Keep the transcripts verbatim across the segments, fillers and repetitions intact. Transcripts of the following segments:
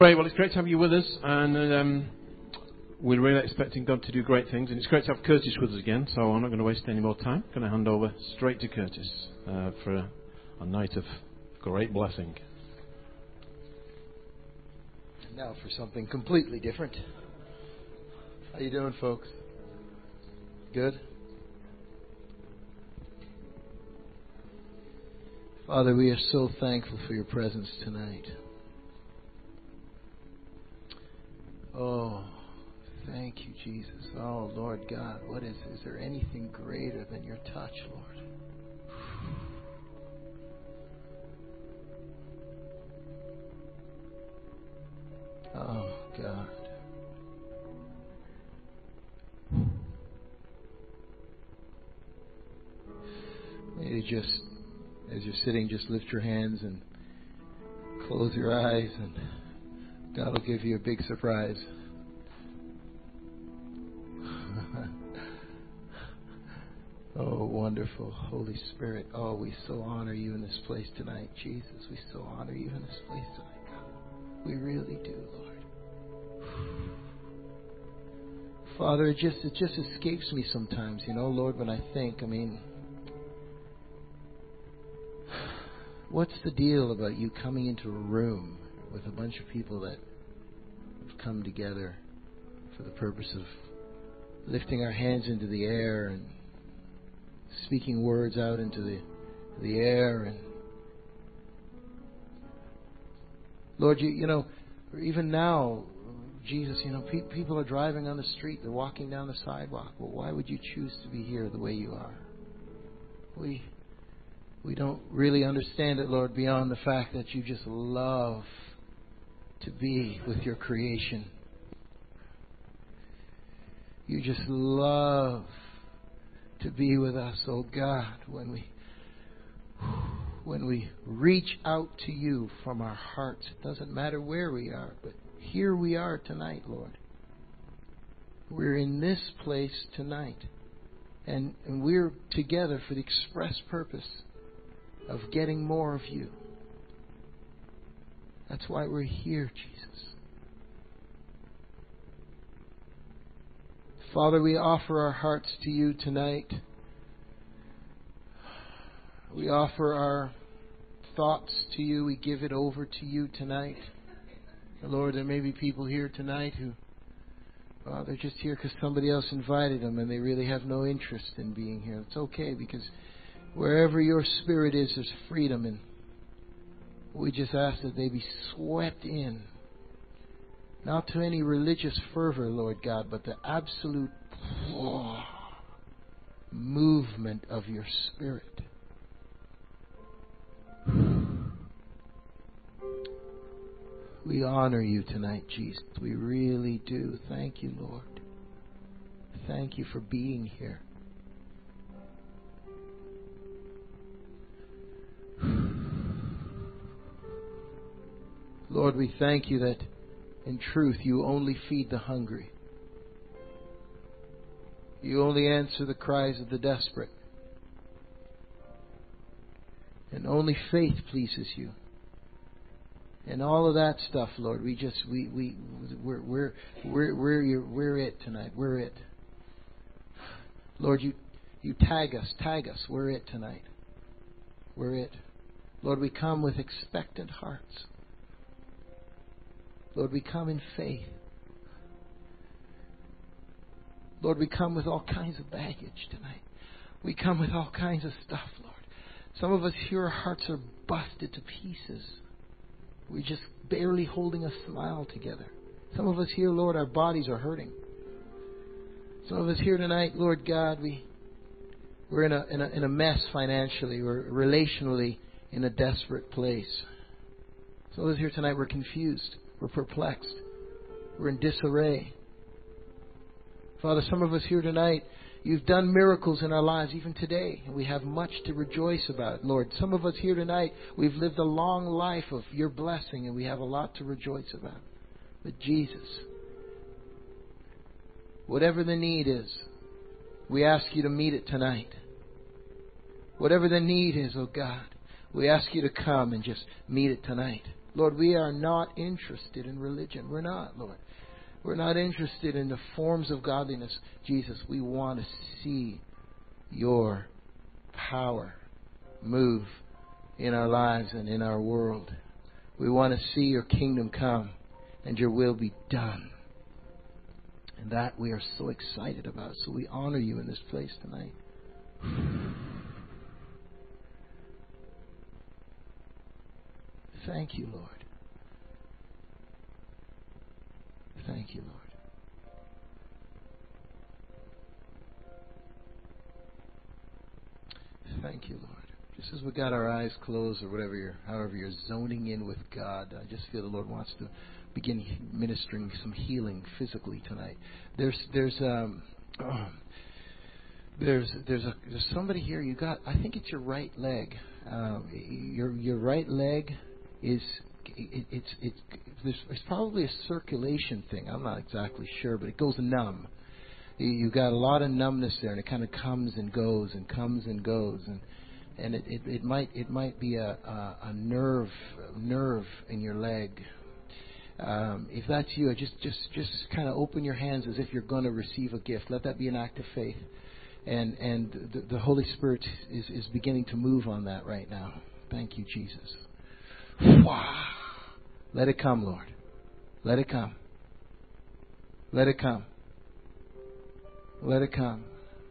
Great. Well, it's great to have you with us, and um, we're really expecting God to do great things. And it's great to have Curtis with us again, so I'm not going to waste any more time. I'm going to hand over straight to Curtis uh, for a, a night of great blessing. And now for something completely different. How you doing, folks? Good? Father, we are so thankful for your presence tonight. Oh, thank you, Jesus. Oh, Lord God, what is, is there anything greater than your touch, Lord? Oh, God. Maybe just, as you're sitting, just lift your hands and close your eyes, and God will give you a big surprise. Oh, wonderful Holy Spirit. Oh, we so honor you in this place tonight, Jesus. We so honor you in this place tonight, God. We really do, Lord. Father, it just it just escapes me sometimes, you know, Lord, when I think, I mean, what's the deal about you coming into a room with a bunch of people that have come together for the purpose of lifting our hands into the air and speaking words out into the the air, and Lord, you you know, even now, Jesus, you know, pe- people are driving on the street, they're walking down the sidewalk. Well, why would you choose to be here the way you are? We we don't really understand it, Lord, beyond the fact that you just love to be with your creation. You just love to be with us, oh God, when we when we reach out to you from our hearts. It doesn't matter where we are, but here we are tonight, Lord. We're in this place tonight, and, and we're together for the express purpose of getting more of you. That's why we're here, Jesus. Father, we offer our hearts to you tonight. We offer our thoughts to you. We give it over to you tonight. Lord, there may be people here tonight who, well, they're just here because somebody else invited them and they really have no interest in being here. It's okay, because wherever your Spirit is, there's freedom. And we just ask that they be swept in. Not to any religious fervor, Lord God, but the absolute oh, movement of your Spirit. We honor you tonight, Jesus. We really do. Thank you, Lord. Thank you for being here. Lord, we thank you that in truth, you only feed the hungry. You only answer the cries of the desperate. And only faith pleases you. And all of that stuff, Lord, we just we we we're we're we're we're, your, we're it tonight. We're it. Lord, you you tag us, tag us. We're it tonight. We're it. Lord, we come with expectant hearts. Lord, we come in faith. Lord, we come with all kinds of baggage tonight. We come with all kinds of stuff, Lord. Some of us here, our hearts are busted to pieces. We're just barely holding a smile together. Some of us here, Lord, our bodies are hurting. Some of us here tonight, Lord God, we, we're in a, in a, in a mess financially. We're relationally in a desperate place. Some of us here tonight, we're confused. We're perplexed. We're in disarray. Father, some of us here tonight, you've done miracles in our lives even today, and we have much to rejoice about, Lord. Some of us here tonight, we've lived a long life of your blessing, and we have a lot to rejoice about. But Jesus, whatever the need is, we ask you to meet it tonight. Whatever the need is, oh God, we ask you to come and just meet it tonight. Lord, we are not interested in religion. We're not, Lord. We're not interested in the forms of godliness. Jesus, we want to see your power move in our lives and in our world. We want to see your kingdom come and your will be done. And that we are so excited about. So we honor you in this place tonight. Thank you, Lord. Thank you, Lord. Thank you, Lord. Just as we got our eyes closed or whatever you're, however you're zoning in with God, I just feel the Lord wants to begin ministering some healing physically tonight. There's there's um oh, there's there's a there's somebody here. You got, I think it's your right leg. Um, your your right leg is it, it's it's there's, it's probably a circulation thing. I'm not exactly sure, but it goes numb. You got a lot of numbness there, and it kind of comes and goes and comes and goes, and and it, it, it might it might be a, a, a nerve a nerve in your leg. Um, if that's you, just just just kind of open your hands as if you're going to receive a gift. Let that be an act of faith, and and the, the Holy Spirit is is beginning to move on that right now. Thank you, Jesus. Wow. Let it come, Lord. Let it come. Let it come. Let it come.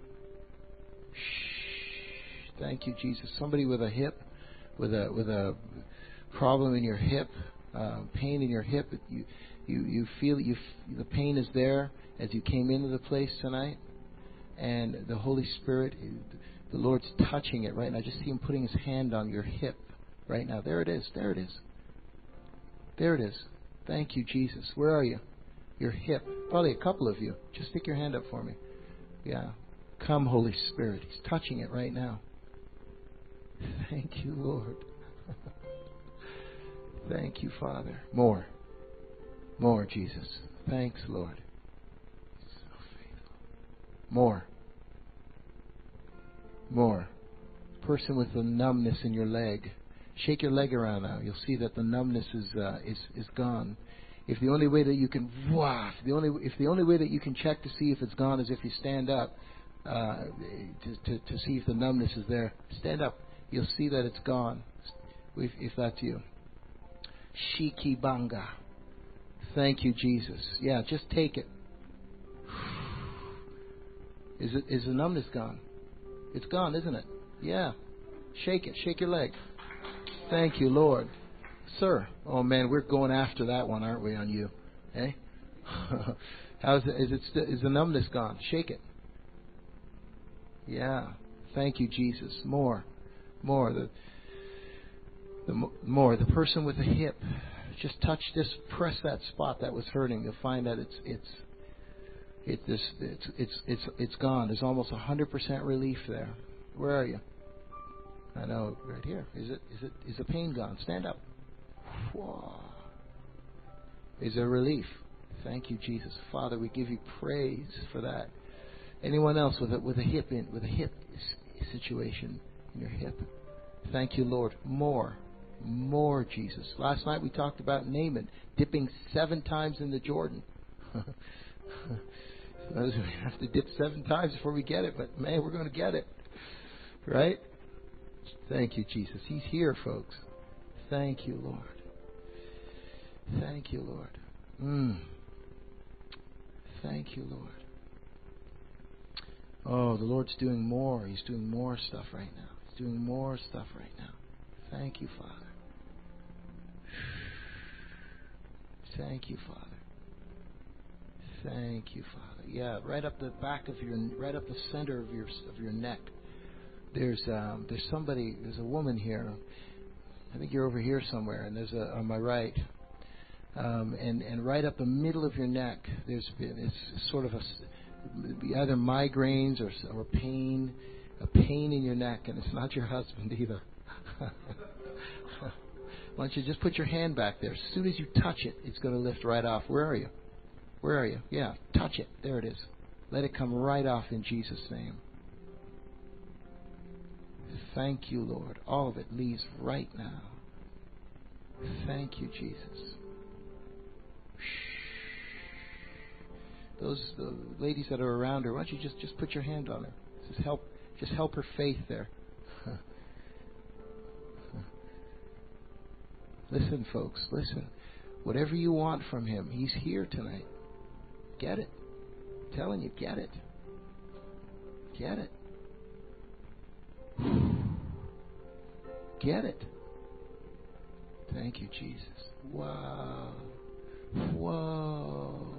Shh. Thank you, Jesus. Somebody with a hip, with a with a problem in your hip, uh, pain in your hip. You you you feel you the pain is there as you came into the place tonight, and the Holy Spirit, the Lord's touching it right now. I just see Him putting His hand on your hip right now. There it is. There it is. There it is. Thank you, Jesus. Where are you? Your hip. Probably a couple of you. Just stick your hand up for me. Yeah. Come, Holy Spirit. He's touching it right now. Thank you, Lord. Thank you, Father. More. More, Jesus. Thanks, Lord. So faithful. More. More. Person with the numbness in your leg. Shake your leg around now. You'll see that the numbness is uh, is is gone. If the only way that you can, wow, the only if the only way that you can check to see if it's gone is if you stand up uh, to, to to see if the numbness is there. Stand up. You'll see that it's gone. If, if that's you. Shikibanga. Thank you, Jesus. Yeah, just take it. Is it is the numbness gone? It's gone, isn't it? Yeah. Shake it. Shake your leg. Thank you, Lord. Sir. Oh, man, we're going after that one, aren't we, on you? Eh? How's it, is, it st- is the numbness gone? Shake it. Yeah. Thank you, Jesus. More. More. The, the more. The person with the hip. Just touch this, press that spot that was hurting. You'll find that it's it's it this it's it's it's it's gone. There's almost one hundred percent relief there. Where are you? I know, right here. Is it is it is the pain gone? Stand up. Whoa. Is there relief? Thank you, Jesus. Father, we give you praise for that. Anyone else with a with a hip in with a hip situation in your hip? Thank you, Lord. More. More, Jesus. Last night we talked about Naaman dipping seven times in the Jordan. We have to dip seven times before we get it, but man, we're going to get it. Right? Thank you, Jesus. He's here, folks. Thank you, Lord. Thank you, Lord. Mm. Thank you, Lord. Oh, the Lord's doing more. He's doing more stuff right now. He's doing more stuff right now. Thank you, Father. Thank you, Father. Thank you, Father. Yeah, right up the back of your, right up the center of your of your neck. There's um, there's somebody. There's a woman here. I think you're over here somewhere, and there's a on my right. Um, and and right up the middle of your neck, there's it's sort of a either migraines or or pain, a pain in your neck, and it's not your husband either. Why don't you just put your hand back there? As soon as you touch it, it's going to lift right off. Where are you? Where are you? Yeah, touch it. There it is. Let it come right off in Jesus' name. Thank you, Lord. All of it leaves right now. Thank you, Jesus. Those the ladies that are around her, why don't you just, just put your hand on her? Just help, just help her faith there. Listen, folks, listen. Whatever you want from Him, He's here tonight. Get it. I'm telling you, get it. Get it. Get it. Thank you, Jesus. Wow. Whoa.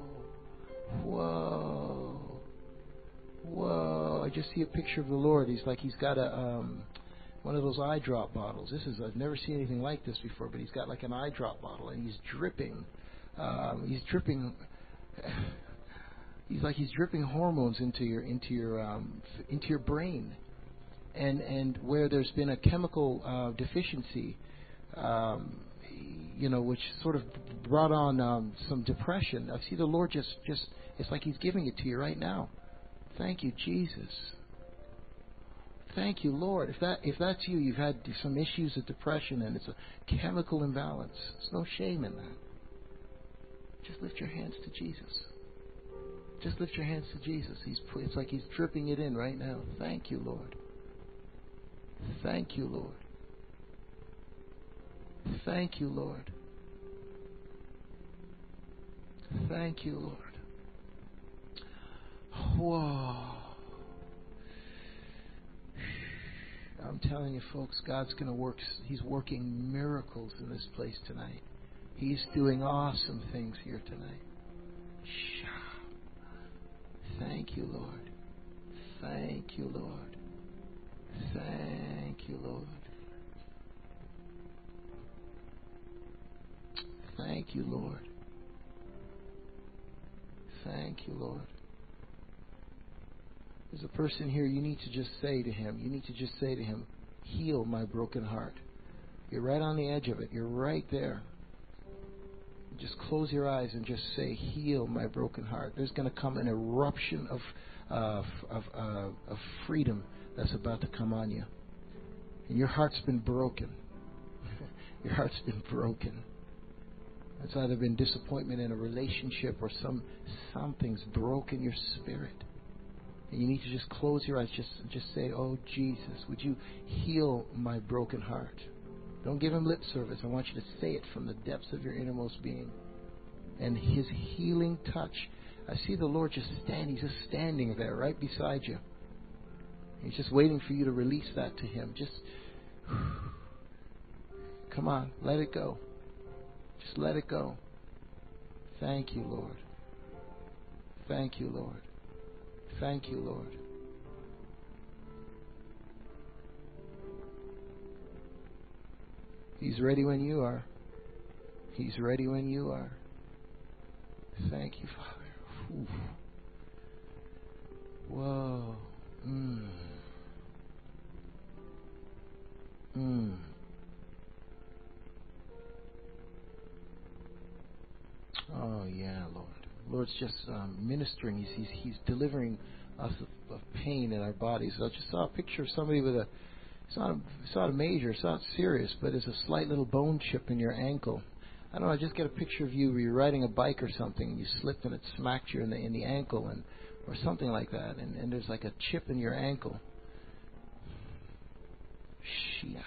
Whoa. Whoa. I just see a picture of the Lord. He's like he's got a um one of those eye drop bottles. This is I've never seen anything like this before, but he's got like an eye drop bottle and he's dripping um he's dripping he's like he's dripping hormones into your into your um into your brain. And and where there's been a chemical uh, deficiency, um, you know, which sort of brought on um, some depression. I see the Lord just, just, it's like He's giving it to you right now. Thank you, Jesus. Thank you, Lord. If that if that's you, you've had some issues of depression and it's a chemical imbalance. There's no shame in that. Just lift your hands to Jesus. Just lift your hands to Jesus. He's it's like He's dripping it in right now. Thank you, Lord. Thank you, Lord. Thank you, Lord. Thank you, Lord. Whoa. I'm telling you, folks, God's going to work. He's working miracles in this place tonight. He's doing awesome things here tonight. Thank you, Lord. Thank you, Lord. Thank you, Lord. Thank you, Lord. Thank you, Lord. There's a person here you need to just say to him, you need to just say to him, heal my broken heart. You're right on the edge of it. You're right there. Just close your eyes and just say, heal my broken heart. There's going to come an eruption of, uh, of, uh, of freedom that's about to come on you. And your heart's been broken. Your heart's been broken. It's either been disappointment in a relationship or some something's broken your spirit. And you need to just close your eyes. Just, just say, oh, Jesus, would you heal my broken heart? Don't give Him lip service. I want you to say it from the depths of your innermost being. And His healing touch. I see the Lord just standing. He's just standing there right beside you. He's just waiting for you to release that to Him. Just, come on, let it go. Just let it go. Thank you, Lord. Thank you, Lord. Thank you, Lord. He's ready when you are. He's ready when you are. Thank you, Father. Oof. Whoa. Mm. Mm. Oh, yeah, Lord. Lord's just um, ministering. He's, he's he's delivering us of, of pain in our bodies. So I just saw a picture of somebody with a, it's not a, it's not a major, it's not serious, but it's a slight little bone chip in your ankle. I don't know, I just get a picture of you where you're riding a bike or something and you slipped and it smacked you in the in the ankle and or something like that. And, and there's like a chip in your ankle. Shia.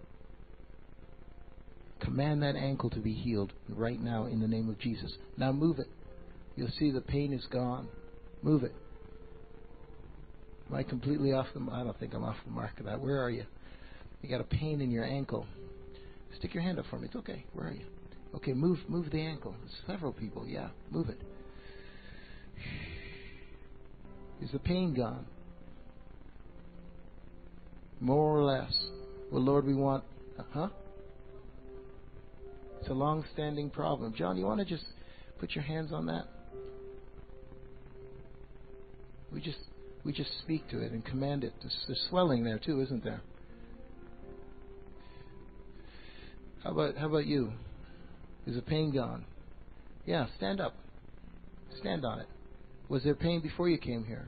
Command that ankle to be healed right now in the name of Jesus. Now move it. You'll see the pain is gone. Move it. Am I completely off the mark? I don't think I'm off the mark of that. Where are you? You got a pain in your ankle. Stick your hand up for me. It's okay. Where are you? Okay, move move the ankle. There's several people. Yeah, move it. Is the pain gone? More or less. Well, Lord, we want... Uh, huh? It's a long-standing problem. John, you want to just put your hands on that? We just we just speak to it and command it. There's, there's swelling there too, isn't there? How about how about you? Is the pain gone? Yeah, stand up. Stand on it. Was there pain before you came here?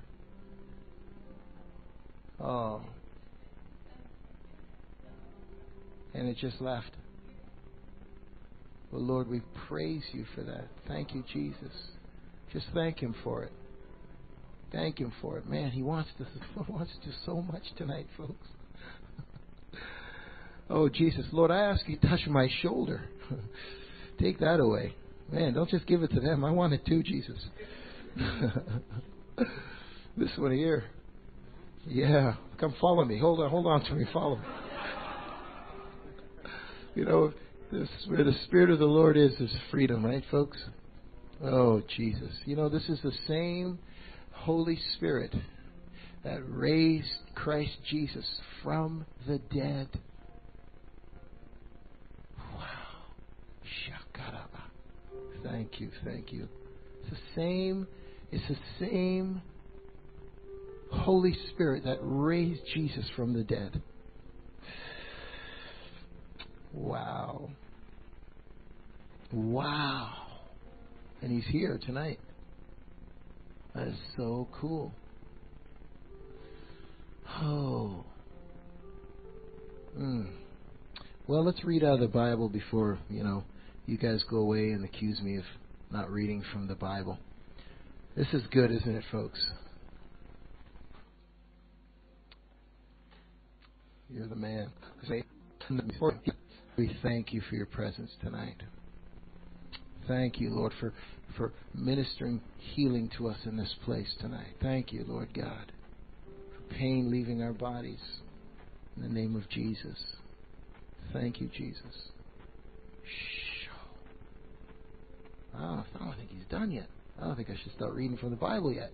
Oh. And it just left. Well, Lord, we praise you for that. Thank you, Jesus. Just thank him for it. Thank him for it. Man, he wants to, wants to do so much tonight, folks. Oh, Jesus. Lord, I ask you to touch my shoulder. Take that away. Man, don't just give it to them. I want it too, Jesus. This one here. Yeah. Come follow me. Hold on, hold on to me. Follow me. You know, this, where the Spirit of the Lord is, there's freedom, right, folks? Oh, Jesus. You know, this is the same Holy Spirit that raised Christ Jesus from the dead. Wow. Shakaraba. Thank you, thank you. It's the same, it's the same Holy Spirit that raised Jesus from the dead. Wow. Wow. And he's here tonight. That is so cool. Oh. Mm. Well, let's read out of the Bible before, you know, you guys go away and accuse me of not reading from the Bible. This is good, isn't it, folks? You're the man. We thank you for your presence tonight. Thank you, Lord, for, for ministering healing to us in this place tonight. Thank you, Lord God, for pain leaving our bodies. In the name of Jesus. Thank you, Jesus. Shh. I don't, I don't think he's done yet. I don't think I should start reading from the Bible yet.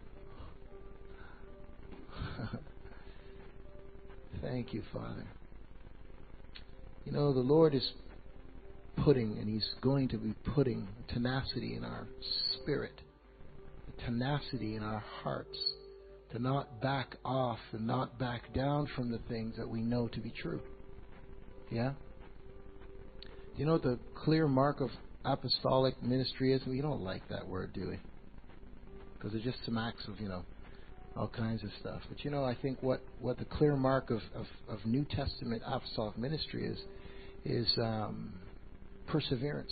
Thank you, Father. You know, the Lord is putting, and he's going to be putting tenacity in our spirit, tenacity in our hearts, to not back off and not back down from the things that we know to be true. Yeah? Do you know what the clear mark of apostolic ministry is? We don't like that word, do we? Because it just smacks of, you know, all kinds of stuff. But you know, I think what, what the clear mark of, of, of New Testament apostolic ministry is, is um, perseverance.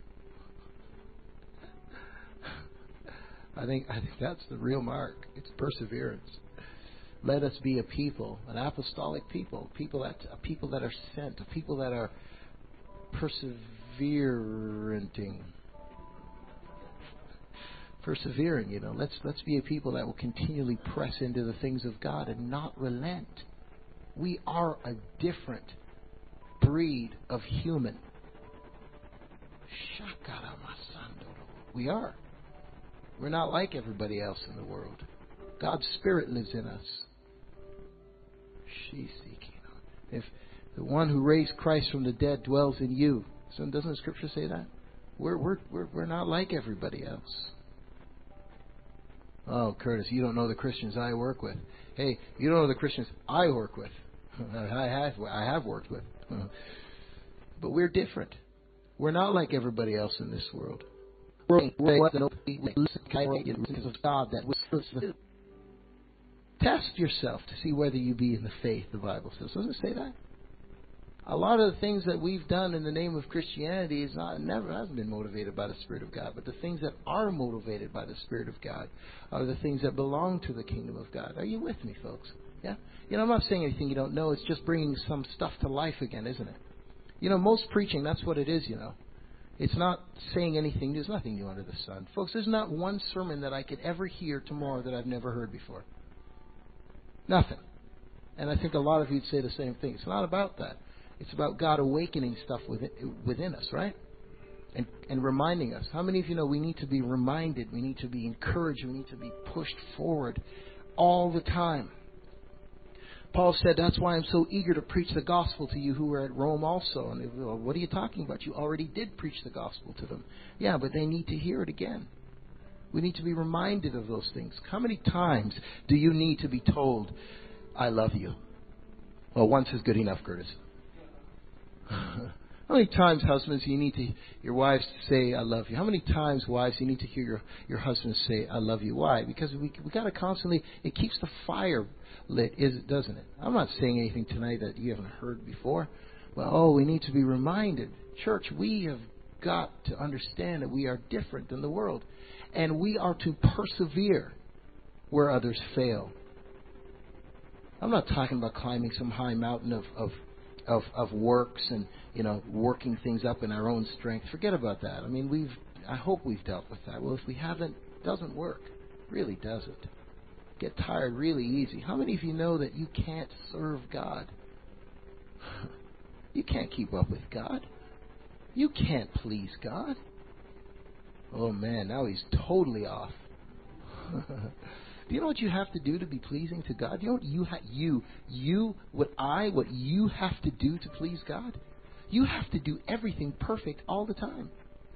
I think I think that's the real mark. It's perseverance. Let us be a people, an apostolic people, people that a people that are sent, a people that are perseveranting. Persevering, you know. Let's let's be a people that will continually press into the things of God and not relent. We are a different breed of human. We are. We're not like everybody else in the world. God's Spirit lives in us. If the one who raised Christ from the dead dwells in you, so doesn't the Scripture say that? We're we're we're we're not like everybody else. Oh, Curtis, you don't know the Christians I work with. Hey, you don't know the Christians I work with. I have I have worked with. But we're different. We're not like everybody else in this world. Test yourself to see whether you be in the faith, the Bible says. Doesn't it say that? A lot of the things that we've done in the name of Christianity is not never hasn't been motivated by the Spirit of God. But the things that are motivated by the Spirit of God are the things that belong to the kingdom of God. Are you with me, folks? Yeah? You know, I'm not saying anything you don't know. It's just bringing some stuff to life again, isn't it? You know, most preaching, that's what it is, you know. It's not saying anything. There's nothing new under the sun. Folks, there's not one sermon that I could ever hear tomorrow that I've never heard before. Nothing. And I think a lot of you'd say the same thing. It's not about that. It's about God awakening stuff within, within us, right? And, and reminding us. How many of you know we need to be reminded, we need to be encouraged, we need to be pushed forward all the time. Paul said, that's why I'm so eager to preach the gospel to you who are at Rome also. And they go, well, what are you talking about? You already did preach the gospel to them. Yeah, but they need to hear it again. We need to be reminded of those things. How many times do you need to be told, I love you? Well, once is good enough, Curtis. How many times, husbands, you need to your wives to say, I love you? How many times, wives, you need to hear your, your husbands say, I love you? Why? Because we we got to constantly, it keeps the fire lit, is it, doesn't it? I'm not saying anything tonight that you haven't heard before. Well, oh, we need to be reminded. Church, we have got to understand that we are different than the world. And we are to persevere where others fail. I'm not talking about climbing some high mountain of, of, of, of works and, you know, working things up in our own strength. Forget about that. I mean, we've, I hope we've dealt with that. Well, if we haven't, it doesn't work. It really doesn't. Get tired really easy. How many of you know that you can't serve God? You can't keep up with God. You can't please God. Oh man, now he's totally off. Do you know what you have to do to be pleasing to God? Do you know what you, ha- you, you, what I, what you have to do to please God? You have to do everything perfect all the time.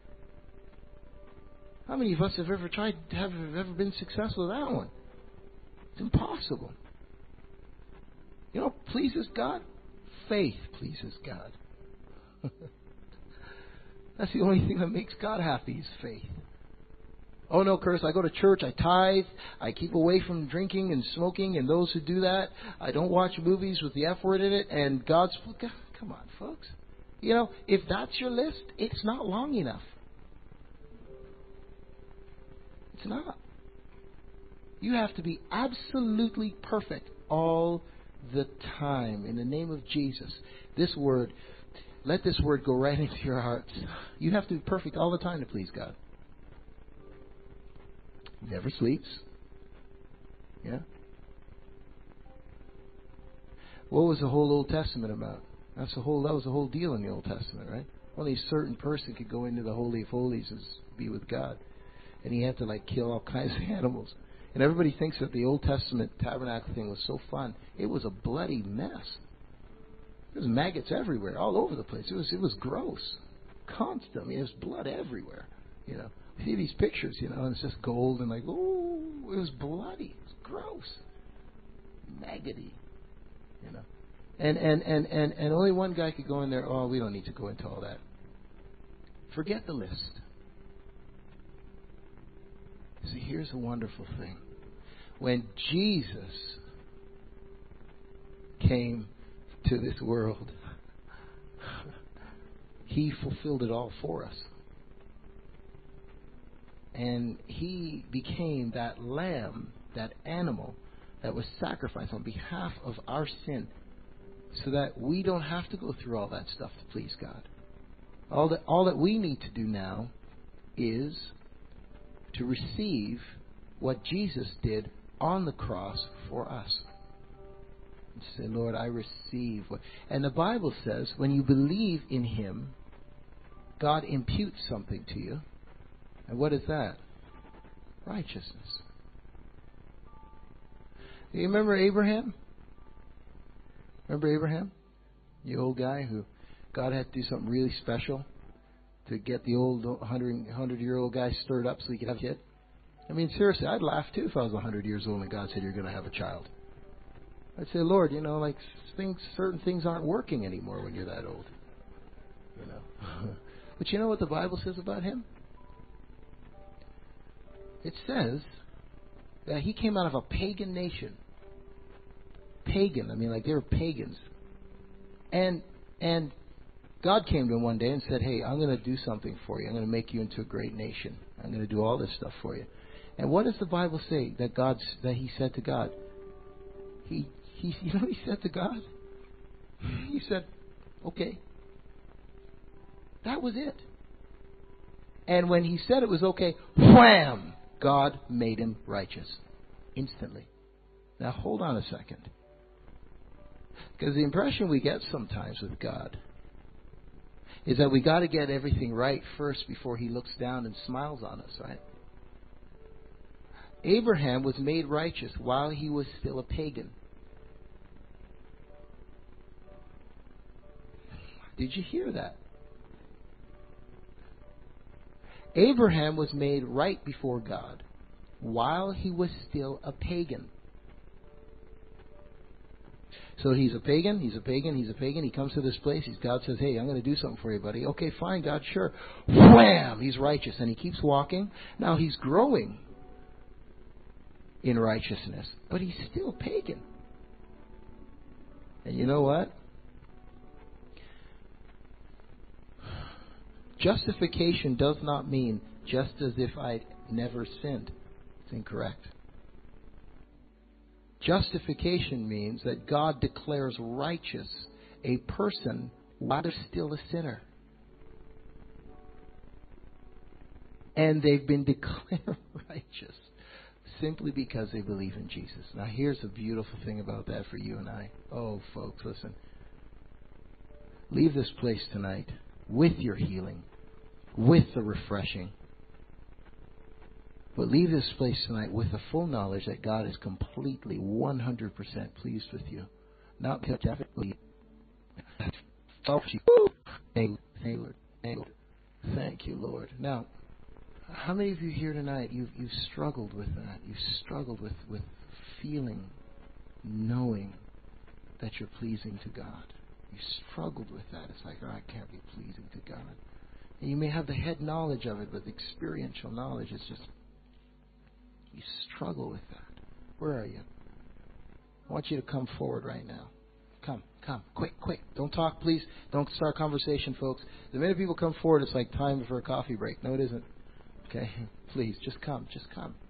How many of us have ever tried, have ever been successful with that one? It's impossible. You know what pleases God? Faith pleases God. That's the only thing that makes God happy is faith. Oh no, Curtis, I go to church, I tithe, I keep away from drinking and smoking and those who do that. I don't watch movies with the F word in it, and God's... God, come on, folks. You know, if that's your list, it's not long enough. It's not. You have to be absolutely perfect all the time in the name of Jesus. This word, let this word go right into your hearts. You have to be perfect all the time to please God. Never sleeps. Yeah. What was the whole Old Testament about? That's the whole. That was the whole deal in the Old Testament, right? Only a certain person could go into the Holy of Holies and be with God, and he had to like kill all kinds of animals. And everybody thinks that the Old Testament tabernacle thing was so fun. It was a bloody mess. There was maggots everywhere, all over the place. It was it was gross, constant. I mean, there's blood everywhere. You know, you see these pictures, you know, and it's just gold and like, oh, it was bloody. It was gross, maggoty. You know, and and and and and only one guy could go in there. Oh, we don't need to go into all that. Forget the list. See, here's a wonderful thing. When Jesus came to this world, he fulfilled it all for us. And he became that lamb, that animal that was sacrificed on behalf of our sin, so that we don't have to go through all that stuff to please God. All that, all that we need to do now is to receive what Jesus did on the cross for us. And say, Lord, I receive what... And the Bible says, when you believe in Him, God imputes something to you. And what is that? Righteousness. Do you remember Abraham? Remember Abraham? The old guy who God had to do something really special to get the old hundred-year-old guy stirred up so he could have a kid? I mean, seriously, I'd laugh too if I was one hundred years old and God said you're going to have a child. I'd say, Lord, you know, like things, certain things aren't working anymore when you're that old. You know. But you know what the Bible says about him? It says that he came out of a pagan nation. Pagan. I mean, like they were pagans. And and God came to him one day and said, hey, I'm going to do something for you. I'm going to make you into a great nation. I'm going to do all this stuff for you. And what does the Bible say that God that he said to God? He he you know what he said to God? He said, okay. That was it. And when he said it was okay, wham! God made him righteous instantly. Now hold on a second. Because the impression we get sometimes with God is that we got to get everything right first before He looks down and smiles on us, right? Abraham was made righteous while he was still a pagan. Did you hear that? Abraham was made right before God while he was still a pagan. So he's a pagan, he's a pagan, he's a pagan. He comes to this place. He's, God says, hey, I'm going to do something for you, buddy. Okay, fine, God, sure. Wham! He's righteous. And he keeps walking. Now he's growing in righteousness. But he's still pagan. And you know what? Justification does not mean just as if I never sinned. It's incorrect. Justification means that God declares righteous a person while they're still a sinner. And they've been declared righteous simply because they believe in Jesus. Now here's the beautiful thing about that for you and I. Oh, folks, listen. Leave this place tonight with your healing, with the refreshing. But leave this place tonight with the full knowledge that God is completely, one hundred percent pleased with you. Not because Thank you, Lord. Now, how many of you here tonight, you've, you've struggled with that? You've struggled with, with feeling, knowing that you're pleasing to God. You struggled with that. It's like, oh, I can't be pleasing to God. And you may have the head knowledge of it, but the experiential knowledge is just, you struggle with that. Where are you? I want you to come forward right now. Come, come, quick, quick. Don't talk, please. Don't start conversation, folks. The minute people come forward, it's like time for a coffee break. No, it isn't. Okay? Please, just come, just come.